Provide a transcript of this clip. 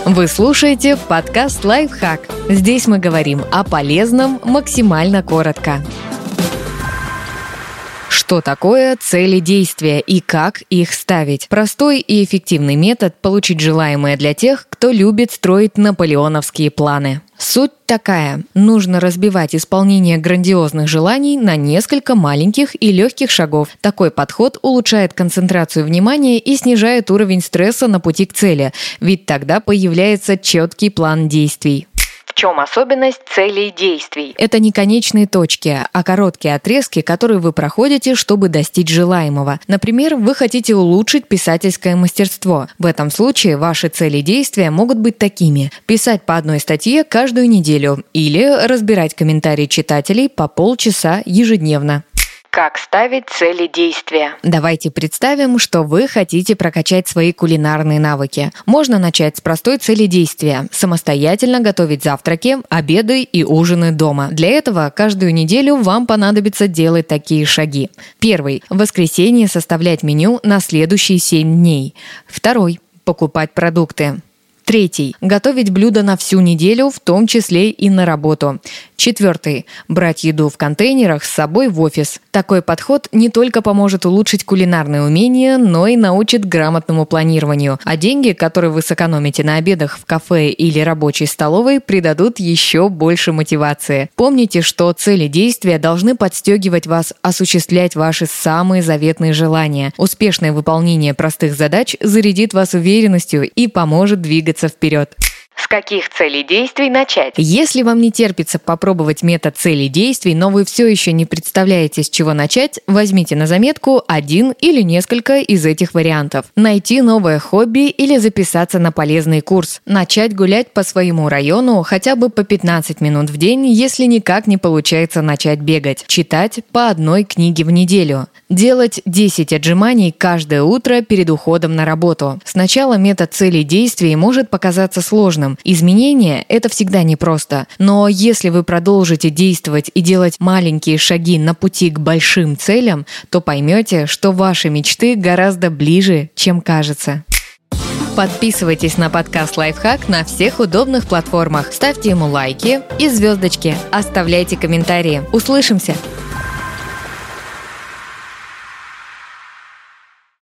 Вы слушаете подкаст «Лайфхак». Здесь мы говорим о полезном максимально коротко. Что такое цели действия и как их ставить? Простой и эффективный метод получить желаемое для тех, кто любит строить наполеоновские планы. Суть такая. Нужно разбивать исполнение грандиозных желаний на несколько маленьких и легких шагов. Такой подход улучшает концентрацию внимания и снижает уровень стресса на пути к цели, ведь тогда появляется четкий план действий. В чем особенность целей действий? Это не конечные точки, а короткие отрезки, которые вы проходите, чтобы достичь желаемого. Например, вы хотите улучшить писательское мастерство. В этом случае ваши цели действия могут быть такими: писать по одной статье каждую неделю или разбирать комментарии читателей по полчаса ежедневно. Как ставить цели действия? Давайте представим, что вы хотите прокачать свои кулинарные навыки. Можно начать с простой цели действия – самостоятельно готовить завтраки, обеды и ужины дома. Для этого каждую неделю вам понадобится делать такие шаги. Первый – в воскресенье составлять меню на следующие 7 дней. Второй – покупать продукты. Третий – готовить блюда на всю неделю, в том числе и на работу. Четвертый – брать еду в контейнерах с собой в офис. Такой подход не только поможет улучшить кулинарные умения, но и научит грамотному планированию. А деньги, которые вы сэкономите на обедах в кафе или рабочей столовой, придадут еще больше мотивации. Помните, что цели действия должны подстегивать вас осуществлять ваши самые заветные желания. Успешное выполнение простых задач зарядит вас уверенностью и поможет двигаться вперед. С каких целей действий начать? Если вам не терпится попробовать метод целей действий, но вы все еще не представляете, с чего начать, возьмите на заметку один или несколько из этих вариантов. Найти новое хобби или записаться на полезный курс. Начать гулять по своему району хотя бы по 15 минут в день, если никак не получается начать бегать. Читать по одной книге в неделю. Делать 10 отжиманий каждое утро перед уходом на работу. Сначала метод целей действий может показаться сложным. Изменения – это всегда непросто. Но если вы продолжите действовать и делать маленькие шаги на пути к большим целям, то поймете, что ваши мечты гораздо ближе, чем кажется. Подписывайтесь на подкаст «Лайфхак» на всех удобных платформах. Ставьте ему лайки и звездочки. Оставляйте комментарии. Услышимся!